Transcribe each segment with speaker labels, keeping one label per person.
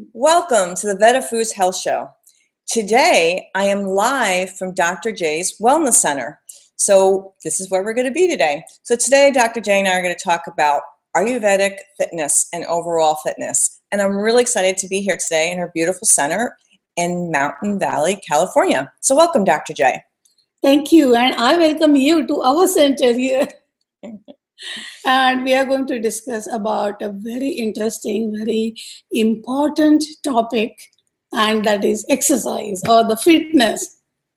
Speaker 1: Welcome to the Veda Foods Health Show. Today, I am live from Dr. J's Wellness Center. So this is where we're going to be today. So today, Dr. J and I are going to talk about Ayurvedic fitness and overall fitness. And I'm really excited to be here today in her beautiful center in Mountain Valley, California. So welcome, Dr. J.
Speaker 2: Thank you. And I welcome you to our center here. And we are going to discuss about a very interesting, very important topic, and that is exercise or the fitness.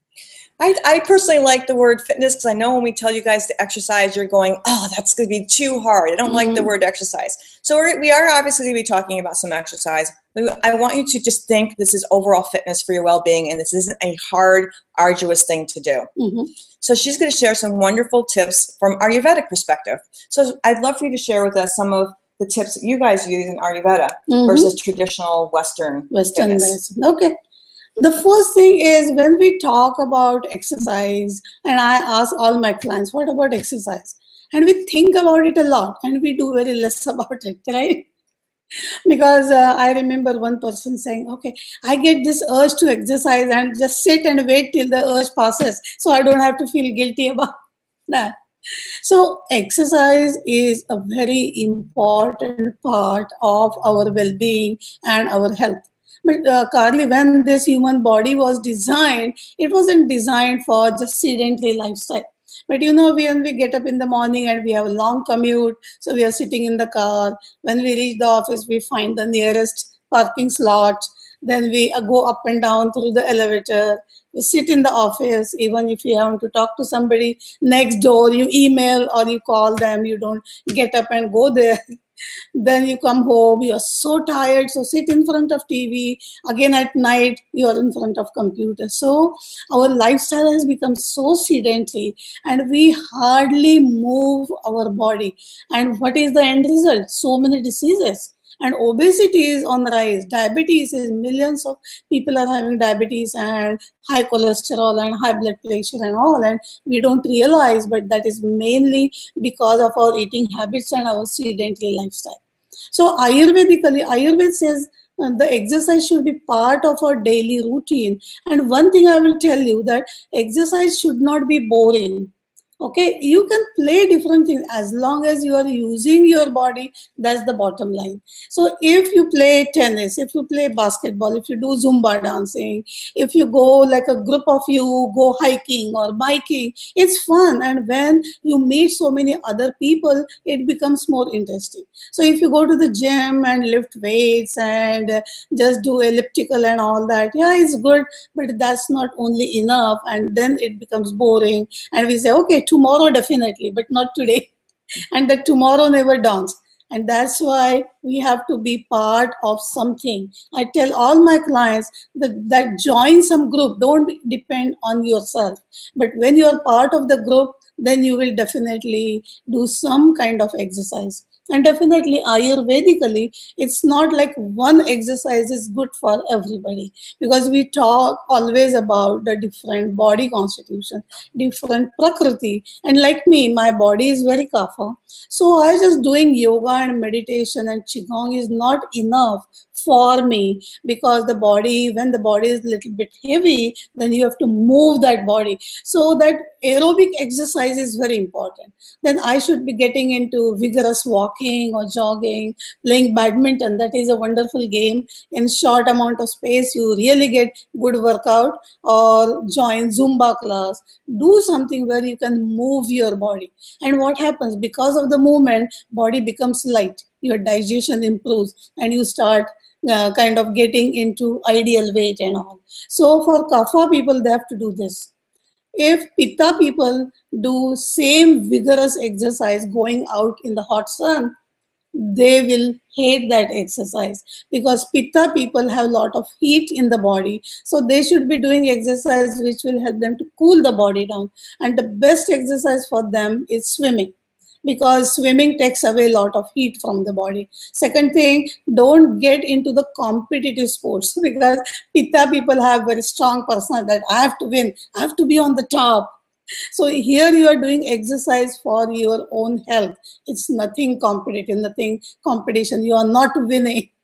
Speaker 1: I personally like the word fitness because I know when we tell you guys to exercise, you're going, oh, that's going to be too hard. I don't like the word exercise. So we are obviously going to be talking about some exercise. I want you to just think this is overall fitness for your well-being, and this isn't a hard, arduous thing to do. So she's going to share some wonderful tips from Ayurvedic perspective. So I'd love for you to share with us some of the tips that you guys use in Ayurveda versus traditional Western fitness.
Speaker 2: Medicine. Okay. The first thing is when we talk about exercise, and I ask all my clients, what about exercise? And we think about it a lot and we do very less about it, right? Because I remember one person saying, okay, I get this urge to exercise and just sit and wait till the urge passes so I don't have to feel guilty about that. So exercise is a very important part of our well-being and our health. But Carly, when this human body was designed, it wasn't designed for just sedentary lifestyle. But when we get up in the morning and we have a long commute, so we are sitting in the car. When we reach the office, we find the nearest parking slot. Then we go up and down through the elevator. You sit in the office, even if you have to talk to somebody next door, you email or you call them, you don't get up and go there. Then you come home, you're so tired, so sit in front of TV. Again at night, you're in front of computer. So our lifestyle has become so sedentary and we hardly move our body. And what is the end result? So many diseases. And obesity is on the rise. Diabetes is millions of people are having diabetes and high cholesterol and high blood pressure and all. And we don't realize, but that is mainly because of our eating habits and our sedentary lifestyle. So Ayurveda says the exercise should be part of our daily routine. And one thing I will tell you that exercise should not be boring. Okay, you can play different things as long as you are using your body. That's the bottom line. So if you play tennis, if you play basketball, if you do Zumba dancing, if you go like a group of you go hiking or biking, it's fun. And when you meet so many other people, it becomes more interesting. So if you go to the gym and lift weights and just do elliptical and all that, yeah, it's good, but that's not only enough. And then it becomes boring. And we say, okay, tomorrow definitely, but not today. And that tomorrow never dawns. And that's why we have to be part of something. I tell all my clients that join some group, don't depend on yourself. But when you're part of the group, then you will definitely do some kind of exercise. And definitely Ayurvedically, it's not like one exercise is good for everybody, because we talk always about the different body constitution, different prakriti. And like me, my body is very kapha. So I just doing yoga and meditation and qigong is not enough for me, because when the body is a little bit heavy, then you have to move that body. So that aerobic exercise is very important. Then I should be getting into vigorous walking or jogging, playing badminton. That is a wonderful game. In short amount of space, you really get good workout, or join Zumba class. Do something where you can move your body. And what happens? Because of the movement, body becomes light. Your digestion improves and you start kind of getting into ideal weight and all. So for kapha people, they have to do this. If pitta people do same vigorous exercise going out in the hot sun, they will hate that exercise, because pitta people have a lot of heat in the body. So they should be doing exercise which will help them to cool the body down. And the best exercise for them is swimming, because swimming takes away a lot of heat from the body. Second thing, don't get into the competitive sports, because pitta people have very strong personality that I have to win, I have to be on the top. So here you are doing exercise for your own health. It's nothing competitive, nothing competition. You are not winning.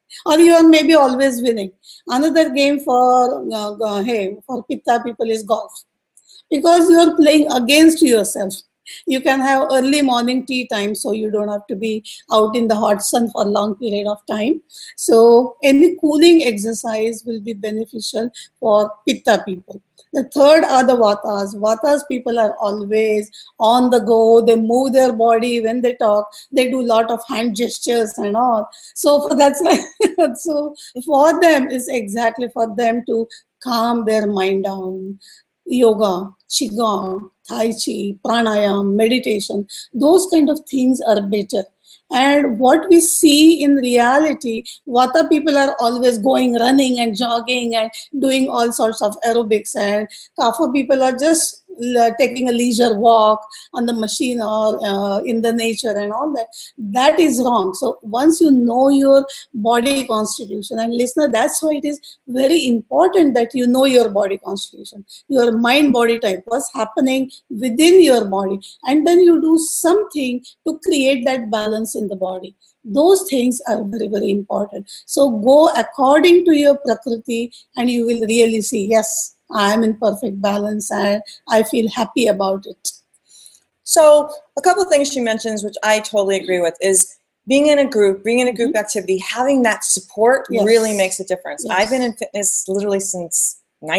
Speaker 2: or you are maybe always winning. Another game for for Pitta people is golf, because you are playing against yourself. You can have early morning tea time, so you don't have to be out in the hot sun for a long period of time. So any cooling exercise will be beneficial for Pitta people. The third are the Vatas. Vatas people are always on the go. They move their body when they talk. They do a lot of hand gestures and all. So that's why. So for them, it's exactly for them to calm their mind down. Yoga, qigong, tai chi, pranayam, meditation, those kind of things are better. And what we see in reality, Vata people are always going running and jogging and doing all sorts of aerobics, and Kapha people are just taking a leisure walk on the machine or in the nature and all that. That is wrong. So once you know your body constitution, and listener, that's why it is very important that you know your body constitution, your mind body type, what's happening within your body, and then you do something to create that balance in the body. Those things are very, very important. So go according to your prakriti and you will really see, yes, I am in perfect balance and I feel happy about it.
Speaker 1: So a couple of things she mentions, which I totally agree with, is being in a group activity, having that support really makes a difference. Yes. I've been in fitness literally since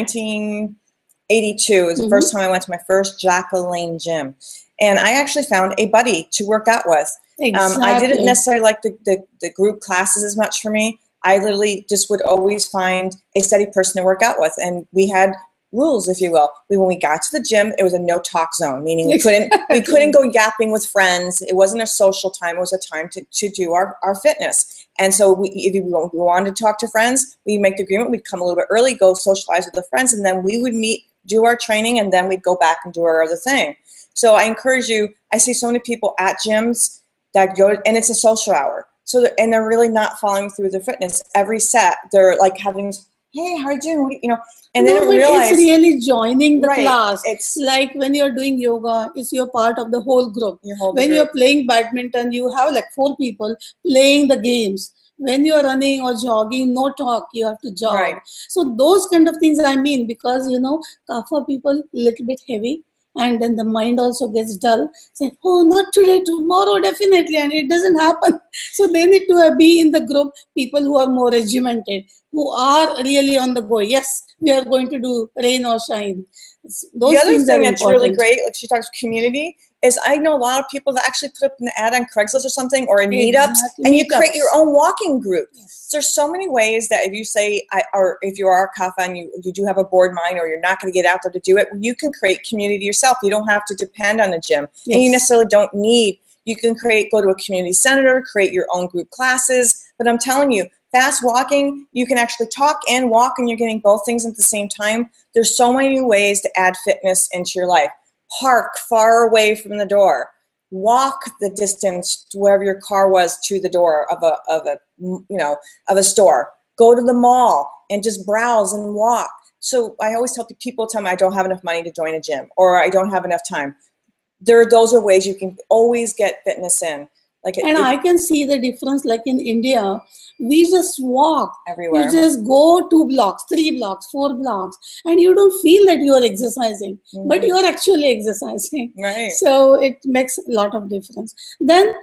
Speaker 1: 1982. It was the first time I went to my first Jack LaLanne gym. And I actually found a buddy to work out with. Exactly. I didn't necessarily like the group classes as much for me. I literally just would always find a steady person to work out with. And we had rules, if you will. When we got to the gym, it was a no talk zone, meaning we couldn't go yapping with friends. It wasn't a social time. It was a time to do our fitness. And so if we wanted to talk to friends, we'd make the agreement. We'd come a little bit early, go socialize with the friends, and then we would meet, do our training, and then we'd go back and do our other thing. So I encourage you. I see so many people at gyms that go, and it's a social hour. So, and they're really not following through their fitness. Every set, they're like having, hey, how are you doing? You know, and they don't realize.
Speaker 2: It's really joining the class. It's like when you're doing yoga, it's you're part of the whole group. You're playing badminton, you have like 4 people playing the games. When you're running or jogging, no talk, you have to jog. Right. So those kind of things I mean, because, Kapha people, little bit heavy. And then the mind also gets dull. Say, oh, not today, tomorrow, definitely. And it doesn't happen. So they need to be in the group, people who are more regimented, who are really on the go. Yes, we are going to do rain or shine.
Speaker 1: The other thing that's really great, like she talks community, is I know a lot of people that actually put up an ad on Craigslist or something, or in meetups, and you create your own walking group. Yes. So there's so many ways that if you say, or if you are a Kapha and you do have a bored mind, or you're not going to get out there to do it, you can create community yourself. You don't have to depend on a gym. Yes. And you necessarily don't need, you can go to a community center, create your own group classes. But I'm telling you, fast walking, you can actually talk and walk, and you're getting both things at the same time. There's so many ways to add fitness into your life. Park far away from the door. Walk the distance to wherever your car was to the door of a store. Go to the mall and just browse and walk. So I always tell people, me I don't have enough money to join a gym, or I don't have enough time. Those are ways you can always get fitness in.
Speaker 2: I can see the difference. Like in India, we just walk
Speaker 1: everywhere.
Speaker 2: You just go 2 blocks, 3 blocks, 4 blocks, and you don't feel that you are exercising, but you are actually exercising.
Speaker 1: Right.
Speaker 2: So it makes a lot of difference. Then,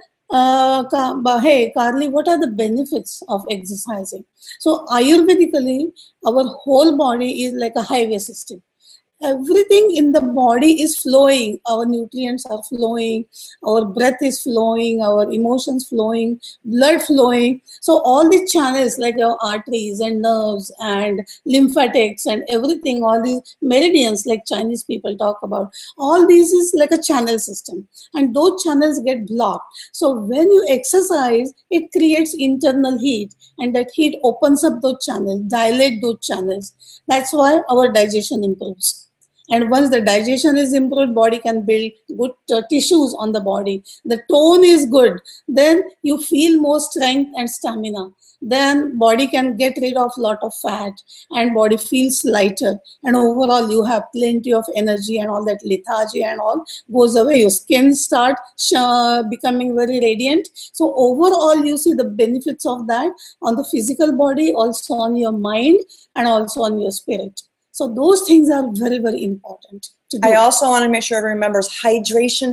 Speaker 2: hey, Carly, what are the benefits of exercising? So Ayurvedically, our whole body is like a highway system. Everything in the body is flowing. Our nutrients are flowing, our breath is flowing, our emotions flowing, blood flowing. So all the channels like our arteries and nerves and lymphatics and everything, all these meridians like Chinese people talk about, all these is like a channel system, and those channels get blocked. So when you exercise, it creates internal heat, and that heat opens up those channels, dilate those channels. That's why our digestion improves. And once the digestion is improved, body can build good tissues on the body. The tone is good. Then you feel more strength and stamina. then body can get rid of lot of fat and body feels lighter, and overall you have plenty of energy and all that lethargy and all goes away. Your skin start becoming very radiant. So overall you see the benefits of that on the physical body, also on your mind, and also on your spirit. So those things are very, very important to do.
Speaker 1: I also want to make sure everyone remembers hydration.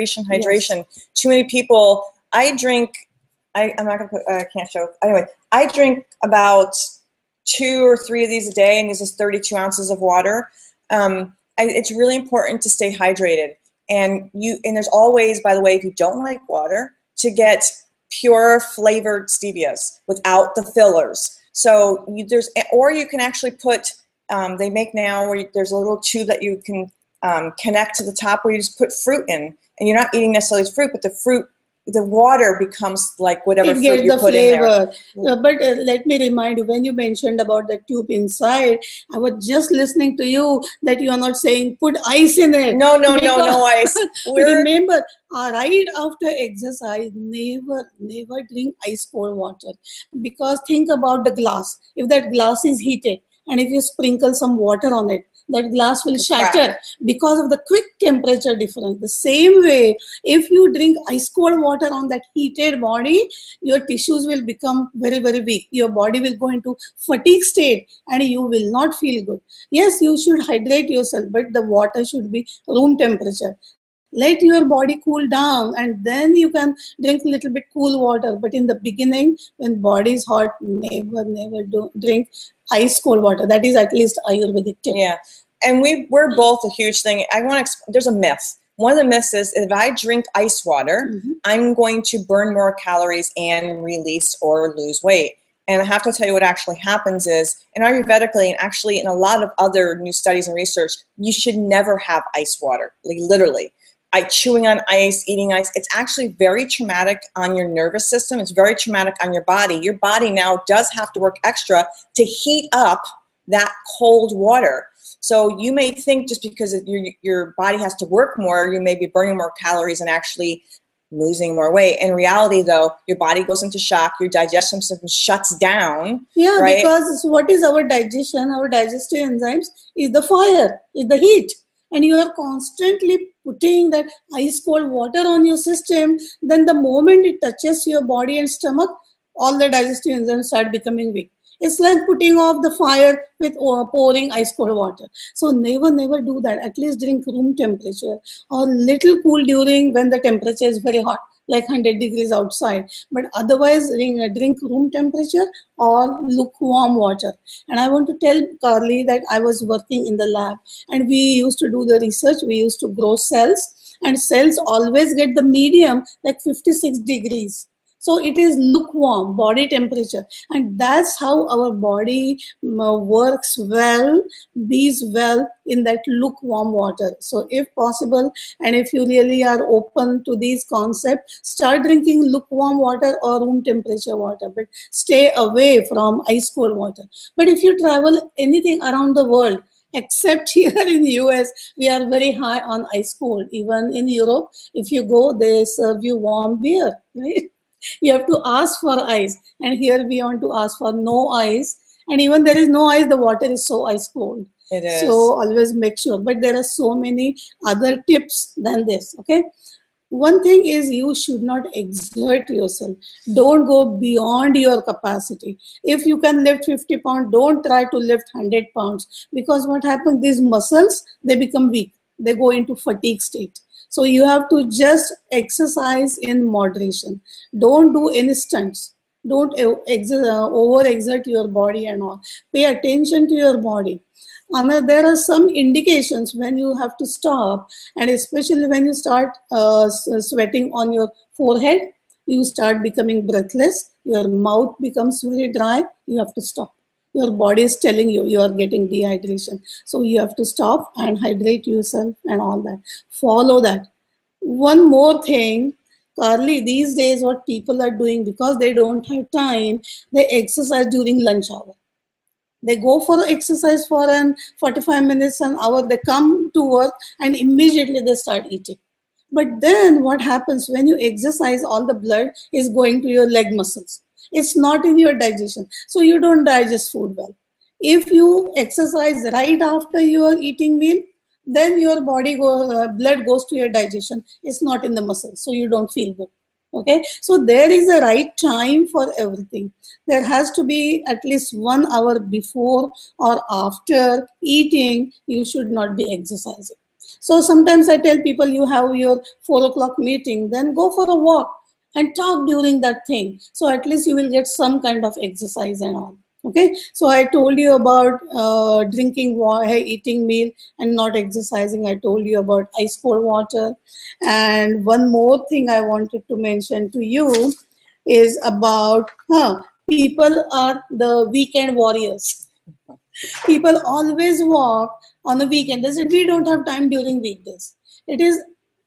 Speaker 1: Yes. Too many people, I'm not going to put, I can't show. Anyway, I drink about 2 or 3 of these a day, and this is 32 ounces of water. It's really important to stay hydrated. And there's always, by the way, if you don't like water, to get pure flavored stevias without the fillers. So or you can actually put, they make now where there's a little tube that you can connect to the top where you just put fruit in, and you're not eating necessarily fruit, but the water becomes like whatever fruit you put in there.
Speaker 2: But let me remind you, when you mentioned about the tube inside, I was just listening to you that you are not saying put ice in it.
Speaker 1: No ice.
Speaker 2: Remember, right after exercise, never drink ice cold water, because think about the glass. If that glass is heated and if you sprinkle some water on it, that glass will shatter because of the quick temperature difference. The same way, if you drink ice cold water on that heated body, your tissues will become very, very weak. Your body will go into fatigue state and you will not feel good. Yes, you should hydrate yourself, but the water should be room temperature. Let your body cool down and then you can drink a little bit cool water. But in the beginning, when body is hot, never drink ice cold water. That is at least Ayurvedic tip.
Speaker 1: Yeah, and we're both a huge thing. There's a myth. One of the myths is if I drink ice water, I'm going to burn more calories and release or lose weight. And I have to tell you what actually happens is, in Ayurvedically, and actually in a lot of other new studies and research, you should never have ice water, like literally. Chewing on ice, eating ice, it's actually very traumatic on your nervous system. It's very traumatic on your body. Your body now does have to work extra to heat up that cold water. So you may think just because your body has to work more, you may be burning more calories and actually losing more weight. In reality, though, your body goes into shock, your digestive system shuts down.
Speaker 2: Yeah,
Speaker 1: right?
Speaker 2: Because what is our digestion? Our digestive enzymes is the fire, is the heat. And you are constantly putting that ice cold water on your system, then the moment it touches your body and stomach, all the digestive enzymes start becoming weak. It's like putting off the fire with pouring ice cold water. So never do that. At least drink room temperature or little cool during when the temperature is very hot, like 100 degrees outside. But otherwise, drink room temperature or lukewarm water. And I want to tell Carly that I was working in the lab and we used to do the research. We used to grow cells, and cells always get the medium like 56 degrees. So it is lukewarm body temperature, and that's how our body works well, bees well in that lukewarm water. So if possible, and if you really are open to these concepts, start drinking lukewarm water or room temperature water, but stay away from ice cold water. But if you travel anything around the world, except here in the US, we are very high on ice cold. Even in Europe, if you go, they serve you warm beer, right? You have to ask for ice, and here we want to ask for no ice, and even there is no ice, the water is so ice cold.
Speaker 1: It is.
Speaker 2: So always make sure. But there are so many other tips than this. Okay, one thing is you should not exert yourself. Don't go beyond your capacity. If you can lift 50 pounds, don't try to lift 100 pounds, because what happens, these muscles, they become weak, they go into fatigue state. So you have to just exercise in moderation. Don't do any stunts. Don't overexert your body and all. Pay attention to your body. There are some indications when you have to stop, and especially when you start sweating on your forehead, you start becoming breathless, your mouth becomes very dry, you have to stop. Your body is telling you are getting dehydration. So you have to stop and hydrate yourself and all that. Follow that. One more thing, Carly, these days what people are doing, because they don't have time, they exercise during lunch hour. They go for exercise for 45 minutes, an hour, they come to work and immediately they start eating. But then what happens when you exercise, all the blood is going to your leg muscles. It's not in your digestion. So you don't digest food well. If you exercise right after your eating meal, then your blood goes to your digestion. It's not in the muscles, so you don't feel good. Okay, so there is a right time for everything. There has to be at least 1 hour before or after eating. You should not be exercising. So sometimes I tell people, you have your 4 o'clock meeting, then go for a walk and talk during that thing. So at least you will get some kind of exercise and all. Okay, so I told you about drinking water, eating meal, and not exercising. I told you about ice cold water. And one more thing I wanted to mention to you is about people are the weekend warriors. People always walk on the weekend. They said, we don't have time during weekdays. It is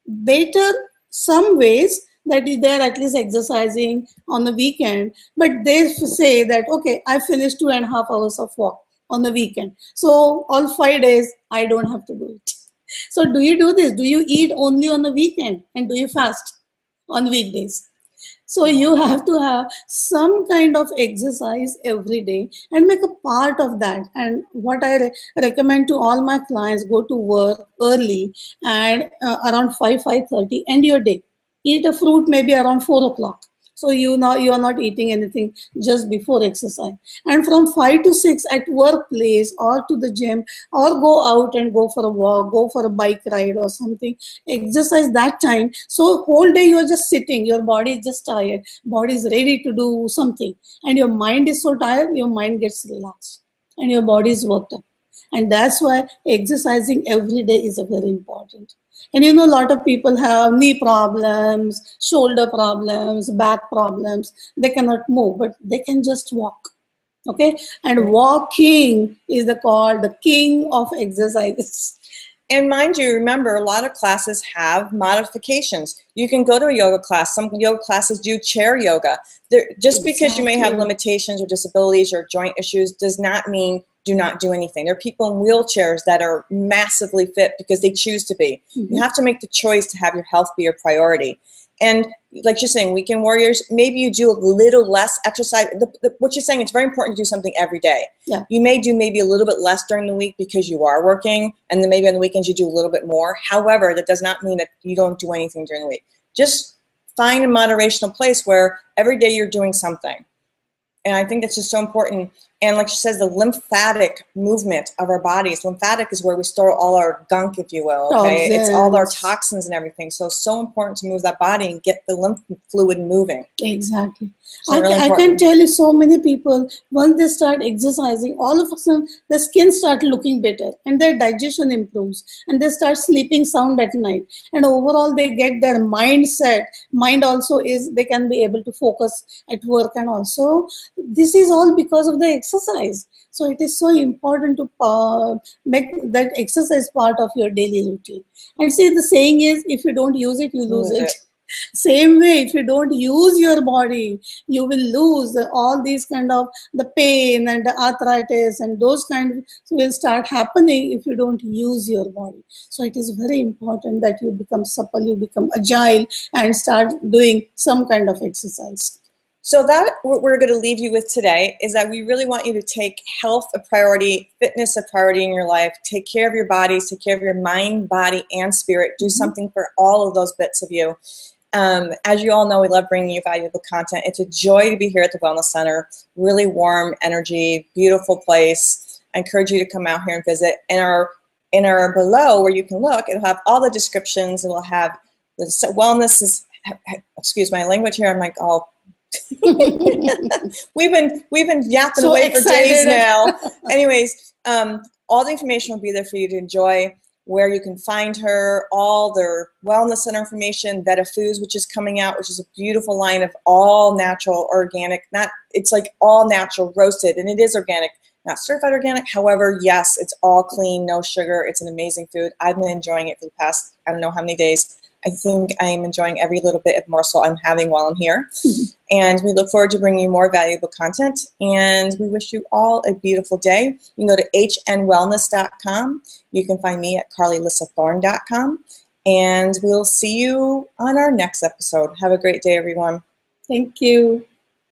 Speaker 2: better some ways that they're at least exercising on the weekend, but they say that, okay, I finished 2.5 hours of walk on the weekend, so all 5 days I don't have to do it. So do you do this? Do you eat only on the weekend, and do you fast on weekdays? So you have to have some kind of exercise every day and make a part of that. And what I recommend to all my clients, go to work early and around 5:30 end your day. Eat a fruit maybe around 4 o'clock. So you are not eating anything just before exercise. And from 5 to 6 at workplace or to the gym, or go out and go for a walk, go for a bike ride or something. Exercise that time. So whole day you're just sitting, your body is just tired, body is ready to do something. And your mind is so tired, your mind gets relaxed and your body is worked up. And that's why exercising every day is very important. And a lot of people have knee problems, shoulder problems, back problems. They cannot move, but they can just walk. Okay? And walking is called the king of exercises.
Speaker 1: And mind you, remember, a lot of classes have modifications. You can go to a yoga class. Some yoga classes do chair yoga. Just because you may have limitations or disabilities or joint issues does not mean do not do anything. There are people in wheelchairs that are massively fit because they choose to be. Mm-hmm. You have to make the choice to have your health be your priority. And like you're saying, weekend warriors, maybe you do a little less exercise. What you're saying, it's very important to do something every day.
Speaker 2: Yeah.
Speaker 1: You may do maybe a little bit less during the week because you are working, and then maybe on the weekends you do a little bit more. However, that does not mean that you don't do anything during the week. Just find a moderational place where every day you're doing something. And I think that's just so important. And like she says, the lymphatic movement of our bodies. Lymphatic is where we store all our gunk, if you will. Okay, it's all our toxins and everything. So it's so important to move that body and get the lymph fluid moving.
Speaker 2: Exactly. I can tell you, so many people, once they start exercising, all of a sudden the skin starts looking better and their digestion improves and they start sleeping sound at night. And overall, they get their mindset. Mind also is, they can be able to focus at work, and also this is all because of the exercise. So it is so important to make that exercise part of your daily routine. And see, the saying is, if you don't use it, you lose it. Same way, if you don't use your body, you will lose all these kind of the pain and the arthritis, and those kind will start happening if you don't use your body. So it is very important that you become supple, you become agile, and start doing some kind of exercise.
Speaker 1: So that what we're going to leave you with today is that we really want you to take health a priority, fitness a priority in your life, take care of your bodies, take care of your mind, body, and spirit. Do something for all of those bits of you. As you all know, we love bringing you valuable content. It's a joy to be here at the Wellness Center. Really warm energy, beautiful place. I encourage you to come out here and visit. In our below where you can look, it'll have all the descriptions. It will have the wellness is, excuse my language here. I'm like, oh, we've been yapping so away for days now. Anyways, all the information will be there for you to enjoy. Where you can find her, all their wellness center information, Veda Foods, which is coming out, which is a beautiful line of all natural, organic, it's like all natural, roasted, and it is organic, not certified organic. However, yes, it's all clean, no sugar. It's an amazing food. I've been enjoying it for the past, I don't know how many days. I think I am enjoying every little bit of morsel I'm having while I'm here. And we look forward to bringing you more valuable content. And we wish you all a beautiful day. You can go to hnwellness.com. You can find me at carlylissathorne.com. And we'll see you on our next episode. Have a great day, everyone.
Speaker 2: Thank you.